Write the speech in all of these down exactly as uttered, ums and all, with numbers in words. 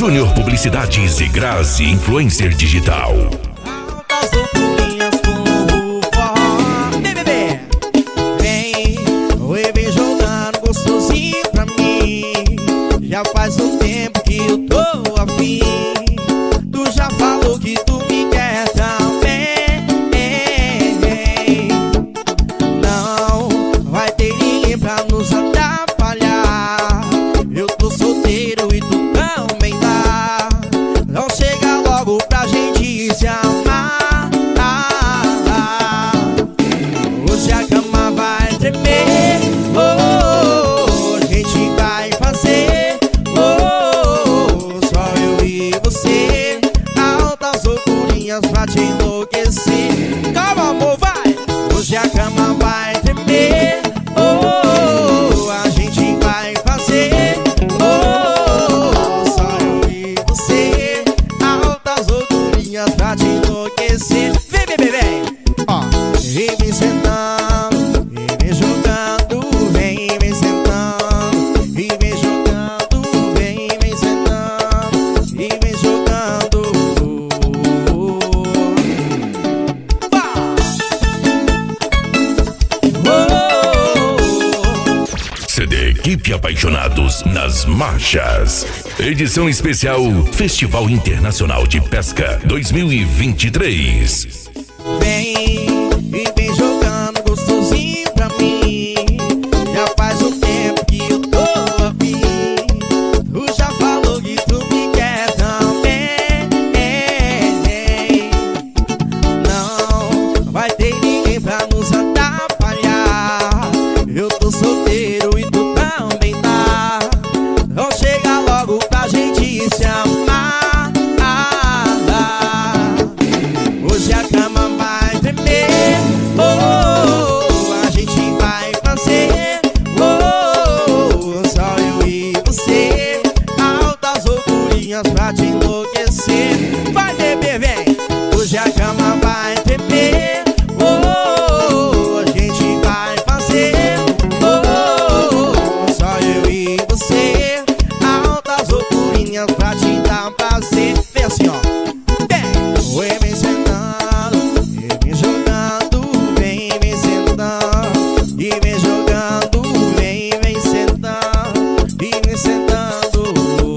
Júnior Publicidades e Grazi Influencer Digital. Altas loucurinhas com o forró. Vem, bebê, vem, oi, vem jogando gostosinho pra mim. Já faz um tempo que eu tô afim. Tu já falou que tu me quer também. Não vai ter ninguém pra nos atrapalhar. Eu tô solteiro e tu também tá. Não chega logo pra gente se amar. Hoje a cama vai tremer. Oh, a gente vai fazer. Oh, só eu e você. Altas loucurinhas pra te enlouquecer. Calma, amor, vai. Hoje a cama vai tremer. Oh, a gente vai fazer. Oh, só eu e você. Altas loucurinhas pra te enlouquecer. Vem, vem, vem, vem. Ó, vem me sentando, vem me jogando, vem me sentando, e vem jogando, vem me sentando, e vem jogando. Vá! Oh! C D Equipe Apaixonados nas Marchas. Edição especial Festival Internacional de Pesca dois mil e vinte e três. Vem e vem jogando gostosinho pra mim. Já faz um tempo que eu tô afim. Tu já falou que tu me quer também. Não vai ter ninguém pra nos atrapalhar. Eu tô solteiro e tu também tá. Não chega logo pra gente se amar. Hoje a cama vai tremer. Oh, a gente vai fazer. Oh, só eu e você. Altas loucurinhas pra te enlouquecer. Vai, bebê, vem. Hoje a cama vai tremer. Oh, a gente vai fazer. Oh, só eu e você. Altas loucurinhas pra te dar prazer. Vem assim, ó. Vem, oi, vem sentando, e vem jogando, vem, vem sentando, e vem jogando, vem, vem sentando, e vem sentando.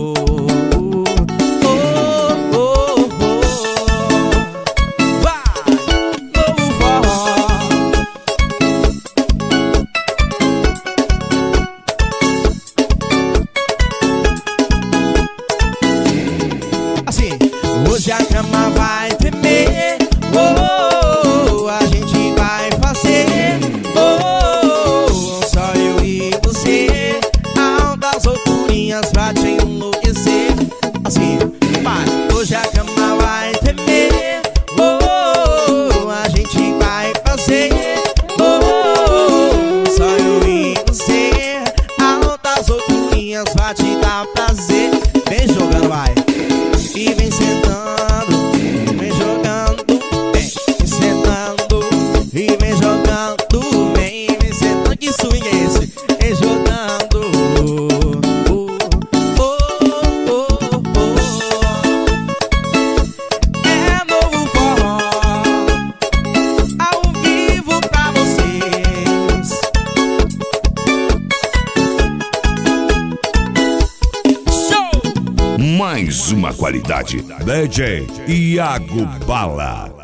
Oh, oh, oh. Vai, novo forró. Assim, hoje a cama vai tremer. Oh, a gente vai fazer. Oh, só eu e você. Altas loucurinhas pra te enlouquecer. Assim, vai. Hoje a cama vai tremer. Oh, a gente vai fazer. Oh, só eu e você. Altas loucurinhas pra te dar prazer. Vem jogando, vai. E vem sentando, e vem jogando, vem, vem sentando, e vem jogando, vem, vem sentando. Que swing é esse? Vem jogando. Oh, oh, oh, oh. É novo forró, ao vivo pra vocês. Show! Mais uma qualidade. D J Iago Bala.